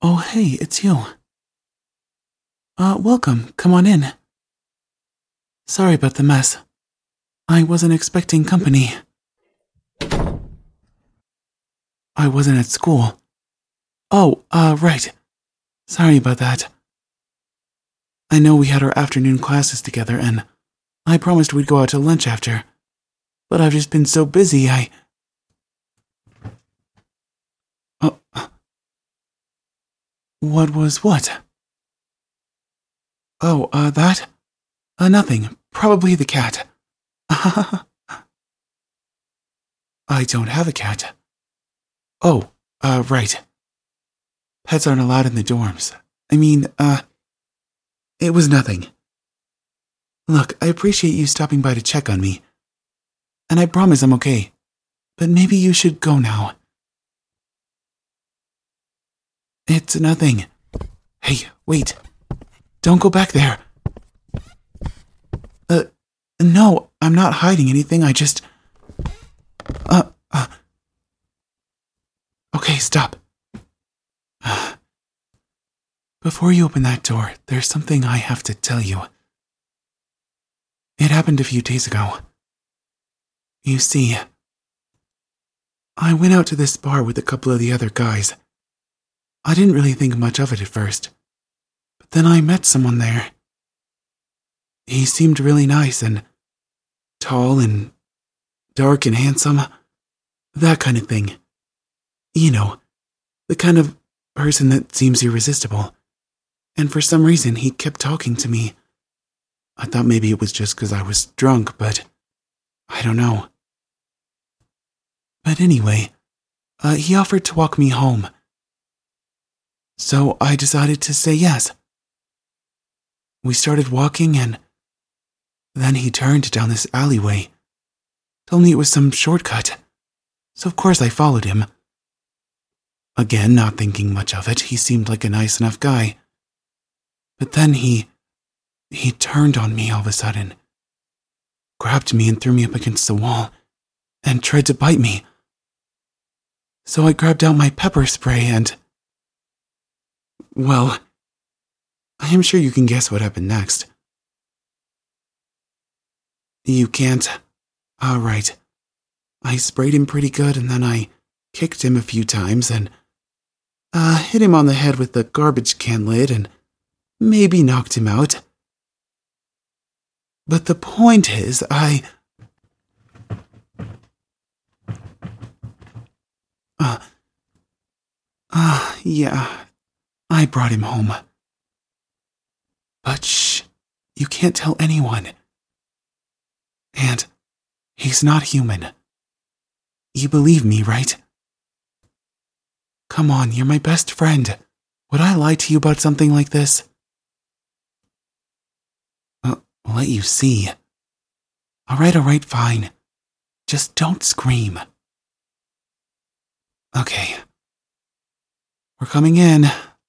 Oh, hey, it's you. Welcome. Come on in. Sorry about the mess. I wasn't expecting company. I wasn't at school. Oh, right. Sorry about that. I know we had our afternoon classes together, and I promised we'd go out to lunch after. But I've just been so busy, Oh, what was what? Oh, that? Nothing. Probably the cat. I don't have a cat. Oh, right. Pets aren't allowed in the dorms. It was nothing. Look, I appreciate you stopping by to check on me. And I promise I'm okay. But maybe you should go now. It's nothing. Hey, wait. Don't go back there. No, I'm not hiding anything, I just... Okay, stop. Before you open that door, there's something I have to tell you. It happened a few days ago. You see, I went out to this bar with a couple of the other guys. I didn't really think much of it at first, but then I met someone there. He seemed really nice and tall and dark and handsome, that kind of thing. You know, the kind of person that seems irresistible. And for some reason, he kept talking to me. I thought maybe it was just because I was drunk, but I don't know. But anyway, he offered to walk me home. So I decided to say yes. We started walking and then he turned down this alleyway. Told me it was some shortcut. So of course I followed him. Again, not thinking much of it, he seemed like a nice enough guy. But then he turned on me all of a sudden. Grabbed me and threw me up against the wall and tried to bite me. So I grabbed out my pepper spray and... Well, I am sure you can guess what happened next. You can't? Right. I sprayed him pretty good and then I kicked him a few times and hit him on the head with the garbage can lid and maybe knocked him out. But the point is, yeah, I brought him home. But shh, you can't tell anyone. And he's not human. You believe me, right? Come on, you're my best friend. Would I lie to you about something like this? I'll let you see. Alright, fine. Just don't scream. Okay. We're coming in.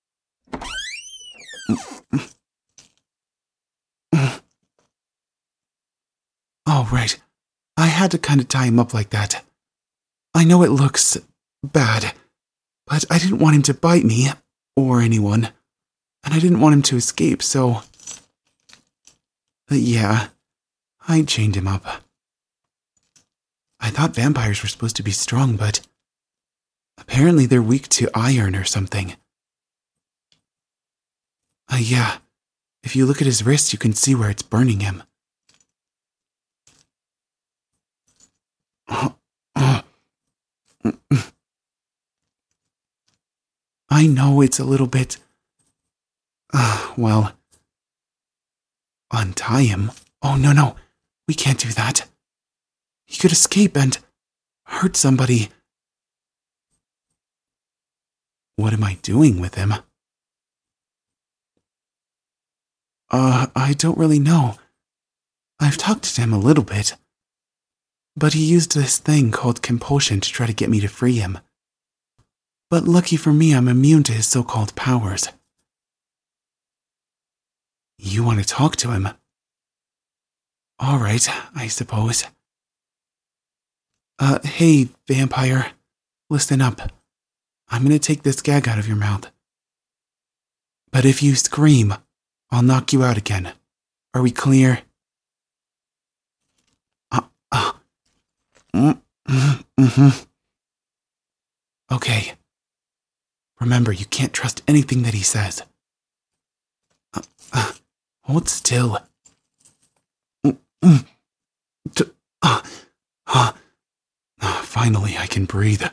Oh, right. I had to kind of tie him up like that. I know it looks bad, but I didn't want him to bite me, or anyone, and I didn't want him to escape, so... yeah, I chained him up. I thought vampires were supposed to be strong, but apparently they're weak to iron or something. Yeah, if you look at his wrist, you can see where it's burning him. I know it's a little bit... well... Untie him? Oh, no. We can't do that. He could escape and hurt somebody. What am I doing with him? I don't really know. I've talked to him a little bit. But he used this thing called compulsion to try to get me to free him. But lucky for me, I'm immune to his so-called powers. You want to talk to him? All right, I suppose. Hey, vampire. Listen up. I'm gonna take this gag out of your mouth. But if you scream, I'll knock you out again. Are we clear? Okay. Remember, you can't trust anything that he says. Hold still. Finally, I can breathe.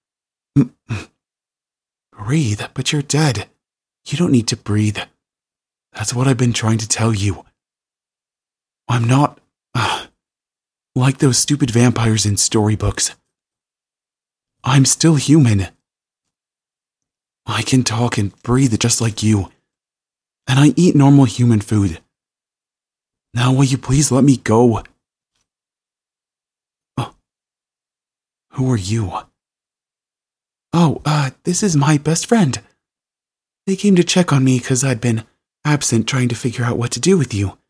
Breathe? But you're dead. You don't need to breathe. That's what I've been trying to tell you. I'm not like those stupid vampires in storybooks. I'm still human. I can talk and breathe just like you. And I eat normal human food. Now will you please let me go? Who are you? This is my best friend. They came to check on me because I'd been absent trying to figure out what to do with you.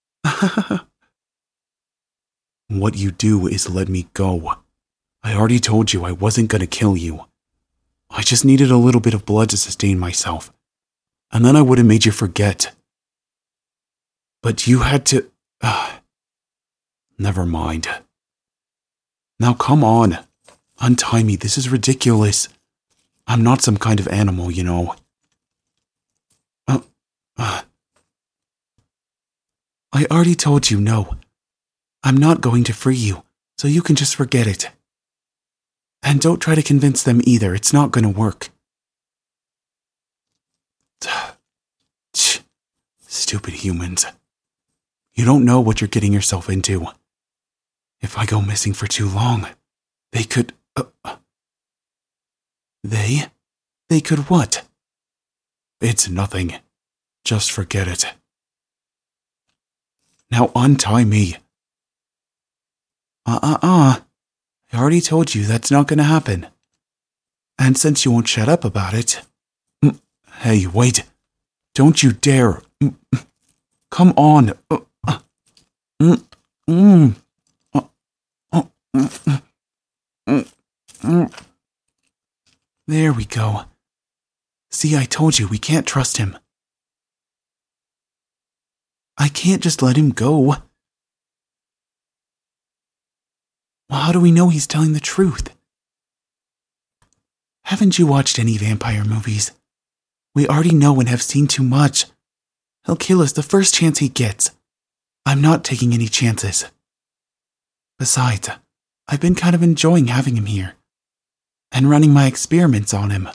What you do is let me go. I already told you I wasn't going to kill you. I just needed a little bit of blood to sustain myself. And then I would have made you forget. But you had to... Never mind. Now come on. Untie me. This is ridiculous. I'm not some kind of animal, you know. I already told you no. I'm not going to free you, so you can just forget it. And don't try to convince them either. It's not going to work. Stupid humans. You don't know what you're getting yourself into. If I go missing for too long, they could... They could what? It's nothing. Just forget it. Now untie me. I already told you that's not going to happen. And since you won't shut up about it... Hey, wait. Don't you dare. Come on. There we go. See, I told you we can't trust him. I can't just let him go. Well, how do we know he's telling the truth? Haven't you watched any vampire movies? We already know and have seen too much. He'll kill us the first chance he gets. I'm not taking any chances. Besides, I've been kind of enjoying having him here. And running my experiments on him.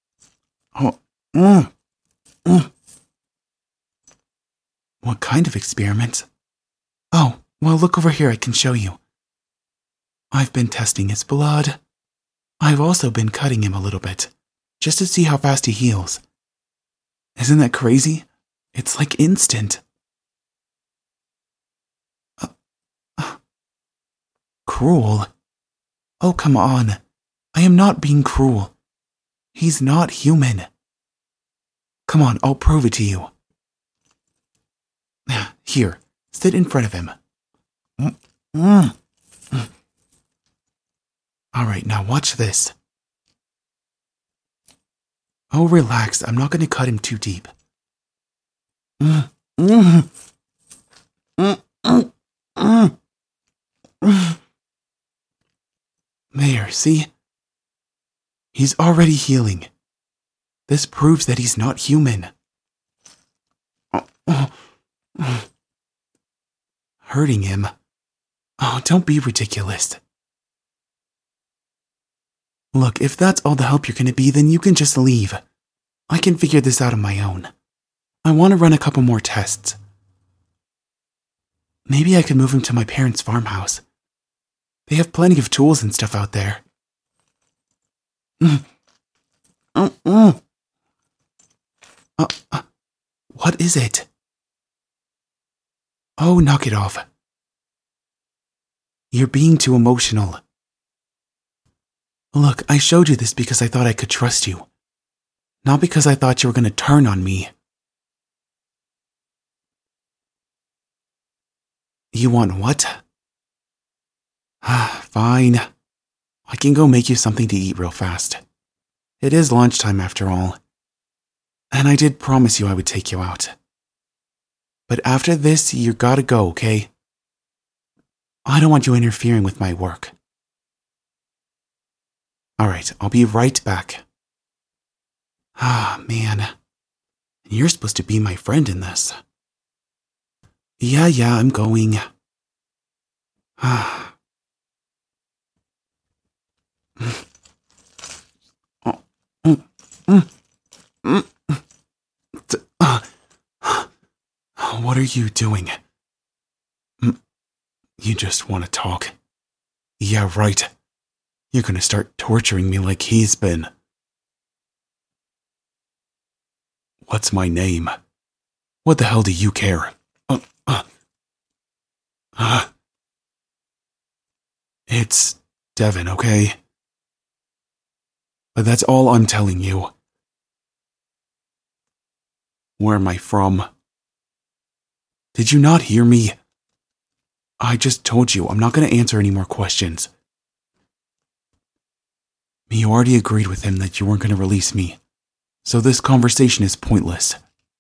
What kind of experiments? Oh, well, look over here, I can show you. I've been testing his blood. I've also been cutting him a little bit, just to see how fast he heals. Isn't that crazy? It's like instant. Cruel? Oh, come on. I am not being cruel. He's not human. Come on, I'll prove it to you. Here, sit in front of him. Alright, now watch this. Oh, relax, I'm not going to cut him too deep. There, see? He's already healing. This proves that he's not human. Hurting him? Oh, don't be ridiculous. Look, if that's all the help you're going to be, then you can just leave. I can figure this out on my own. I want to run a couple more tests. Maybe I could move him to my parents' farmhouse. They have plenty of tools and stuff out there. What is it? Oh, knock it off. You're being too emotional. Look, I showed you this because I thought I could trust you. Not because I thought you were going to turn on me. You want what? Fine. I can go make you something to eat real fast. It is lunchtime after all. And I did promise you I would take you out. But after this, you gotta go, okay? I don't want you interfering with my work. Alright, I'll be right back. Ah, man. You're supposed to be my friend in this. Yeah, I'm going. Ah. What are you doing? You just want to talk. Yeah, right. You're gonna start torturing me like he's been. What's my name? What the hell do you care? It's Devin, okay? But that's all I'm telling you. Where am I from? Did you not hear me? I just told you I'm not going to answer any more questions. You already agreed with him that you weren't going to release me, so this conversation is pointless.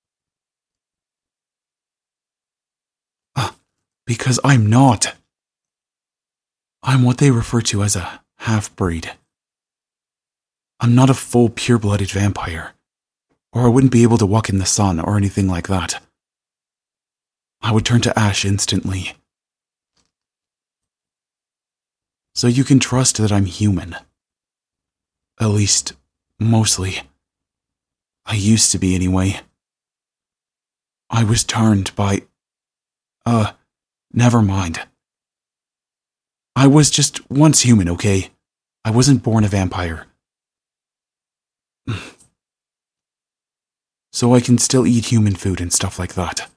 Because I'm not. I'm what they refer to as a half-breed. I'm not a full pure-blooded vampire, or I wouldn't be able to walk in the sun or anything like that. I would turn to ash instantly. So you can trust that I'm human. At least, mostly. I used to be anyway. I was turned by... never mind. I was just once human, okay? I wasn't born a vampire. So I can still eat human food and stuff like that.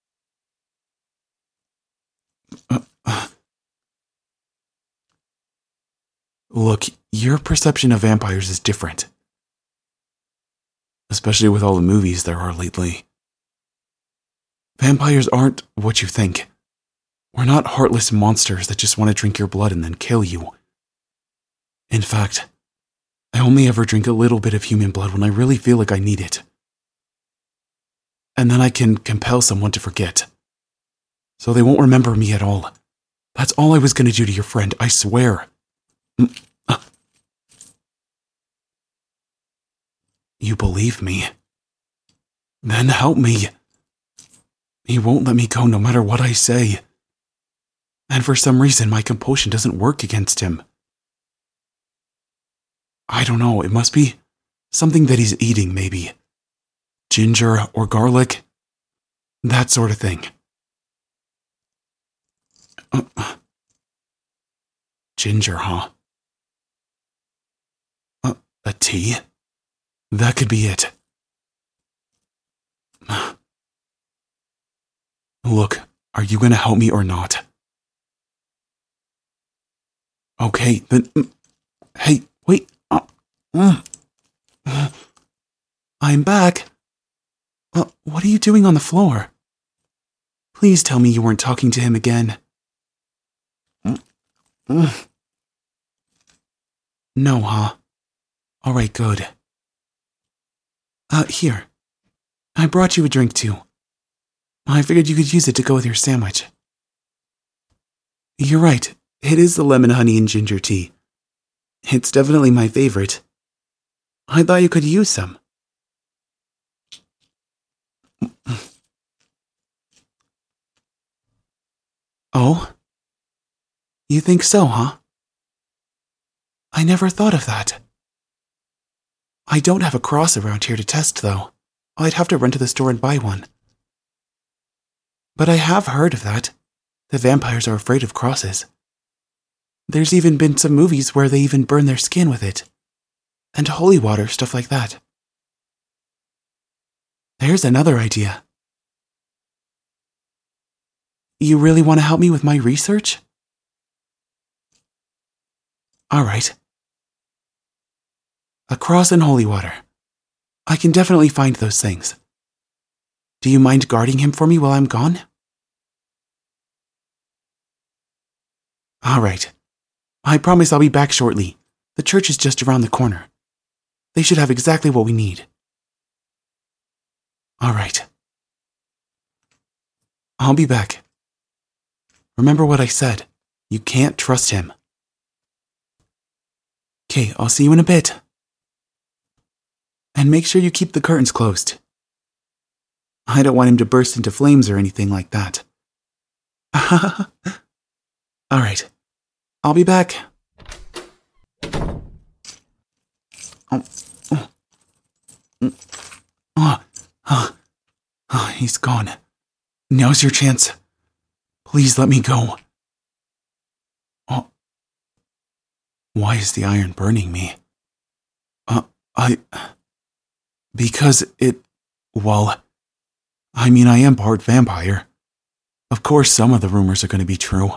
Look, your perception of vampires is different. Especially with all the movies there are lately. Vampires aren't what you think. We're not heartless monsters that just want to drink your blood and then kill you. In fact, I only ever drink a little bit of human blood when I really feel like I need it. And then I can compel someone to forget. So they won't remember me at all. That's all I was going to do to your friend, I swear. You believe me? Then help me. He won't let me go no matter what I say. And for some reason, my compulsion doesn't work against him. I don't know, it must be something that he's eating, maybe. Ginger or garlic. That sort of thing. Ginger, huh? A tea? That could be it. Look, are you gonna help me or not? Okay, then... Hey, wait. I'm back. What are you doing on the floor? Please tell me you weren't talking to him again. No, huh? Alright, good. Here. I brought you a drink too. I figured you could use it to go with your sandwich. You're right. It is the lemon, honey, and ginger tea. It's definitely my favorite. I thought you could use some. Oh? You think so, huh? I never thought of that. I don't have a cross around here to test, though. I'd have to run to the store and buy one. But I have heard of that. The vampires are afraid of crosses. There's even been some movies where they even burn their skin with it. And holy water, stuff like that. There's another idea. You really want to help me with my research? Alright. A cross and holy water. I can definitely find those things. Do you mind guarding him for me while I'm gone? Alright. I promise I'll be back shortly. The church is just around the corner. They should have exactly what we need. All right. I'll be back. Remember what I said. You can't trust him. Okay, I'll see you in a bit. And make sure you keep the curtains closed. I don't want him to burst into flames or anything like that. All right. I'll be back. He's gone. Now's your chance. Please let me go. Why is the iron burning me? Because well, I am part vampire. Of course some of the rumors are going to be true.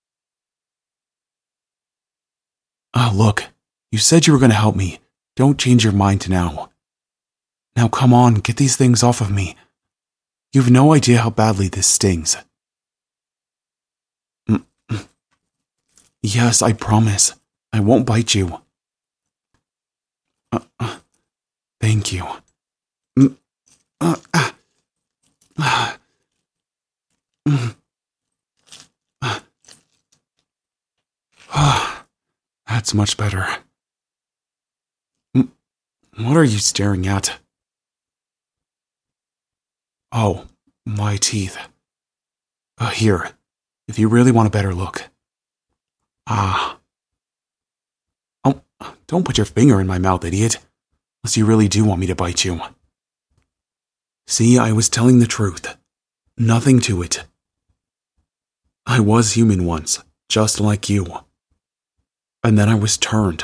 Look, you said you were going to help me. Don't change your mind now. Now come on, get these things off of me. You've no idea how badly this stings. Yes, I promise. I won't bite you. Thank you. That's much better. What are you staring at? Oh, my teeth. Here, if you really want a better look. Oh, don't put your finger in my mouth, idiot. Unless you really do want me to bite you. See, I was telling the truth. Nothing to it. I was human once, just like you. And then I was turned.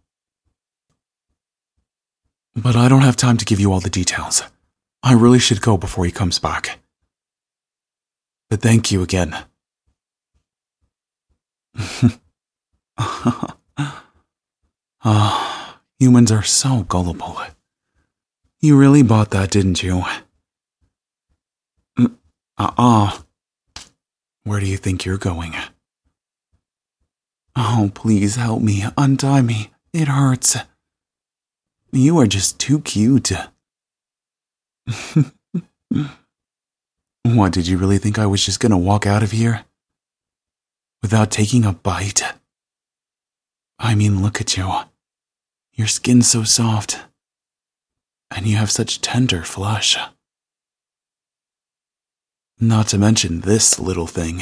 But I don't have time to give you all the details. I really should go before he comes back. But thank you again. Humans are so gullible. You really bought that, didn't you? Where do you think you're going? Oh, please help me. Untie me. It hurts. You are just too cute. What, did you really think I was just gonna walk out of here? Without taking a bite? Look at you. Your skin's so soft. And you have such tender flesh. Not to mention this little thing.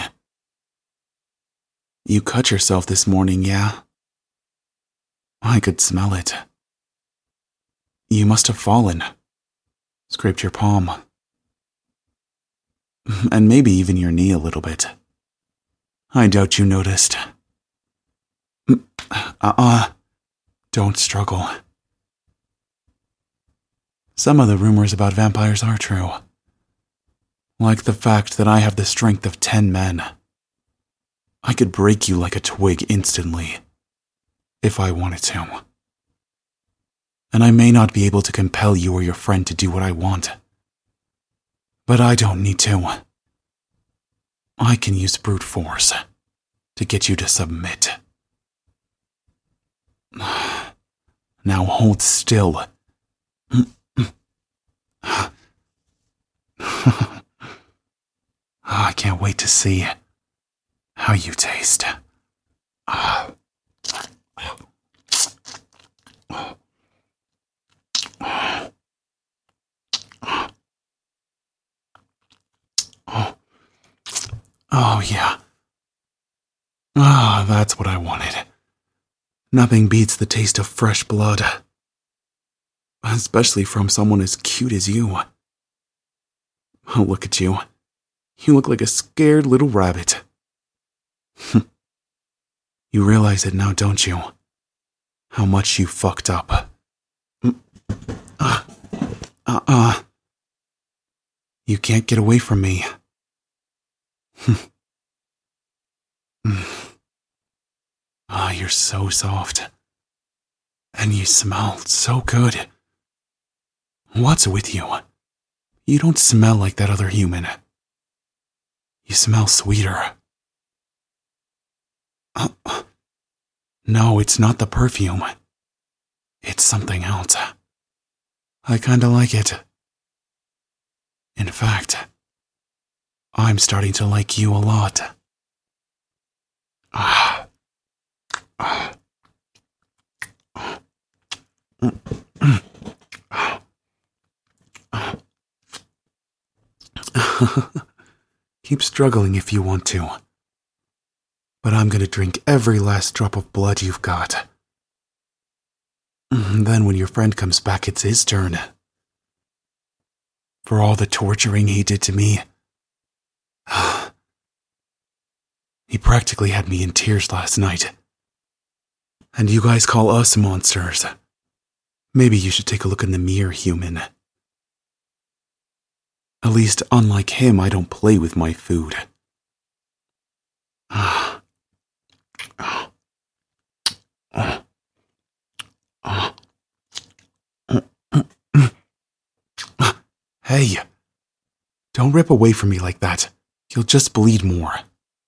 You cut yourself this morning, yeah? I could smell it. You must have fallen. Scraped your palm. And maybe even your knee a little bit. I doubt you noticed. Don't struggle. Some of the rumors about vampires are true. Like the fact that I have the strength of 10 men. I could break you like a twig instantly, if I wanted to. And I may not be able to compel you or your friend to do what I want. But I don't need to. I can use brute force to get you to submit. Now hold still. I can't wait to see how you taste. Oh, yeah. That's what I wanted. Nothing beats the taste of fresh blood. Especially from someone as cute as you. Oh, look at you. You look like a scared little rabbit. You realize it now, don't you? How much you fucked up. You can't get away from me. You're so soft. And you smell so good. What's with you? You don't smell like that other human. You smell sweeter. No, it's not the perfume. It's something else. I kinda like it. In fact, I'm starting to like you a lot. Keep struggling if you want to. But I'm gonna drink every last drop of blood you've got. Then when your friend comes back, it's his turn. For all the torturing he did to me, he practically had me in tears last night. And you guys call us monsters. Maybe you should take a look in the mirror, human. At least, unlike him, I don't play with my food. Hey, don't rip away from me like that. You'll just bleed more.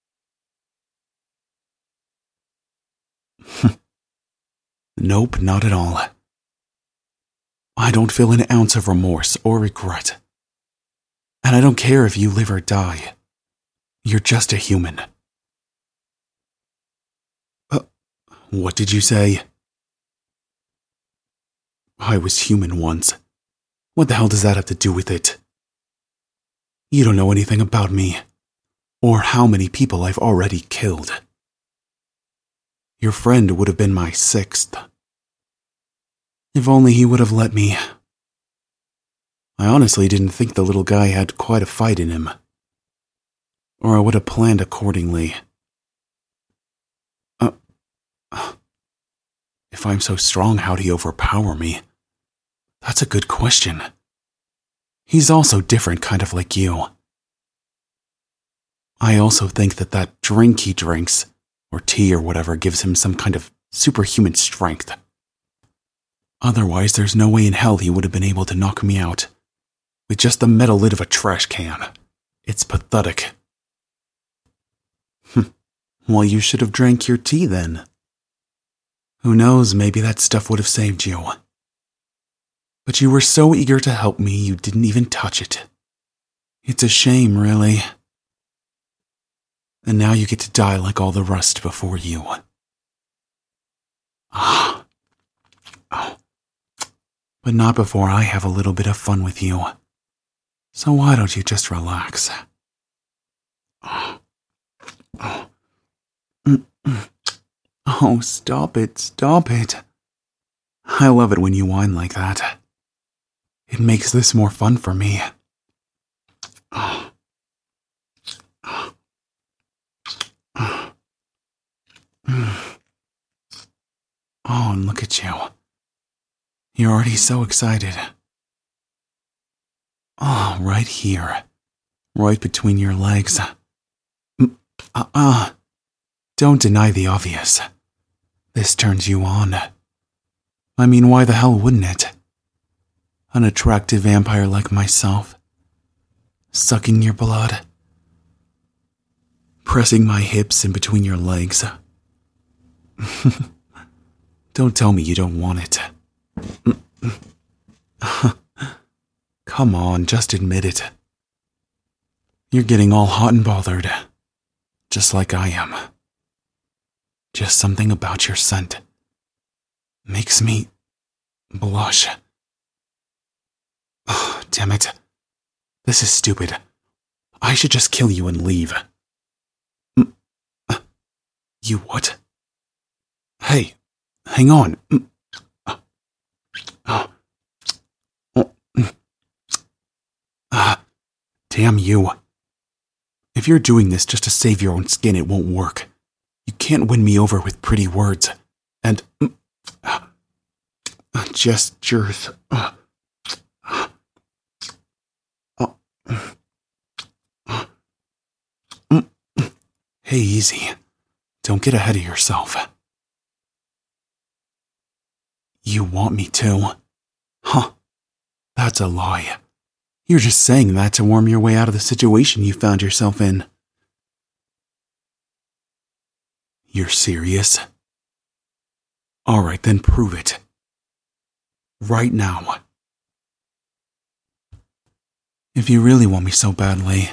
Nope, not at all. I don't feel an ounce of remorse or regret. And I don't care if you live or die. You're just a human. What did you say? I was human once. What the hell does that have to do with it? You don't know anything about me, or how many people I've already killed. Your friend would have been my sixth. If only he would have let me. I honestly didn't think the little guy had quite a fight in him. Or I would have planned accordingly. If I'm so strong, how'd he overpower me? That's a good question. He's also different, kind of like you. I also think that drink he drinks, or tea or whatever, gives him some kind of superhuman strength. Otherwise, there's no way in hell he would have been able to knock me out with just the metal lid of a trash can. It's pathetic. Well, you should have drank your tea then. Who knows, maybe that stuff would have saved you. But you were so eager to help me, you didn't even touch it. It's a shame, really. And now you get to die like all the rest before you. But not before I have a little bit of fun with you. So why don't you just relax? Oh, stop it. I love it when you whine like that. It makes this more fun for me. Oh, and look at you. You're already so excited. Oh, right here. Right between your legs. Don't deny the obvious. This turns you on. I mean, why the hell wouldn't it? An attractive vampire like myself. Sucking your blood. Pressing my hips in between your legs. Don't tell me you don't want it. Come on, just admit it. You're getting all hot and bothered. Just like I am. Just something about your scent makes me blush. Oh, damn it. This is stupid. I should just kill you and leave. You what? Hey, hang on. Damn you. If you're doing this just to save your own skin, it won't work. You can't win me over with pretty words and gestures. Hey, easy. Don't get ahead of yourself. You want me to? Huh. That's a lie. You're just saying that to worm your way out of the situation you found yourself in. You're serious? Alright, then prove it. Right now. If you really want me so badly,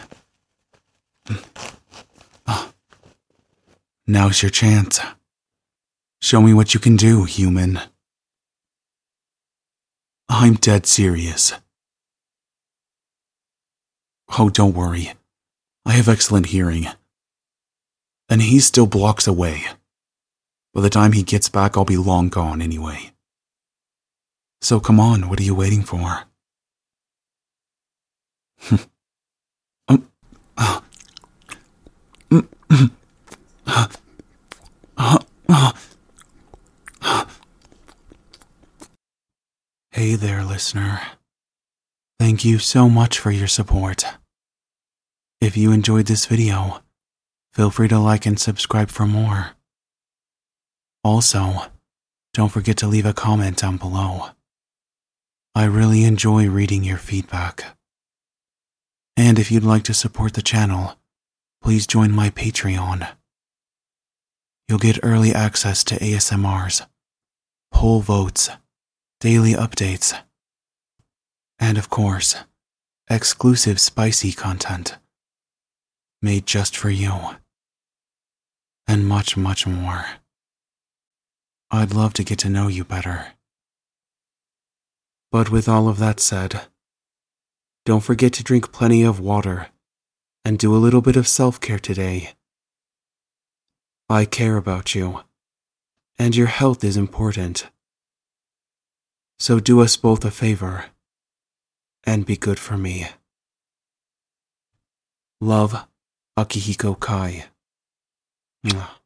now's your chance. Show me what you can do, human. I'm dead serious. Oh, don't worry. I have excellent hearing. And he's still blocks away. By the time he gets back, I'll be long gone anyway. So come on, what are you waiting for? Hey there, listener. Thank you so much for your support. If you enjoyed this video, feel free to like and subscribe for more. Also, don't forget to leave a comment down below. I really enjoy reading your feedback. And if you'd like to support the channel, please join my Patreon. You'll get early access to ASMRs, poll votes, daily updates, and of course, exclusive spicy content made just for you, and much, much more. I'd love to get to know you better. But with all of that said, don't forget to drink plenty of water and do a little bit of self-care today. I care about you, and your health is important. So do us both a favor and be good for me. Love, Akihiko Kai. Mwah.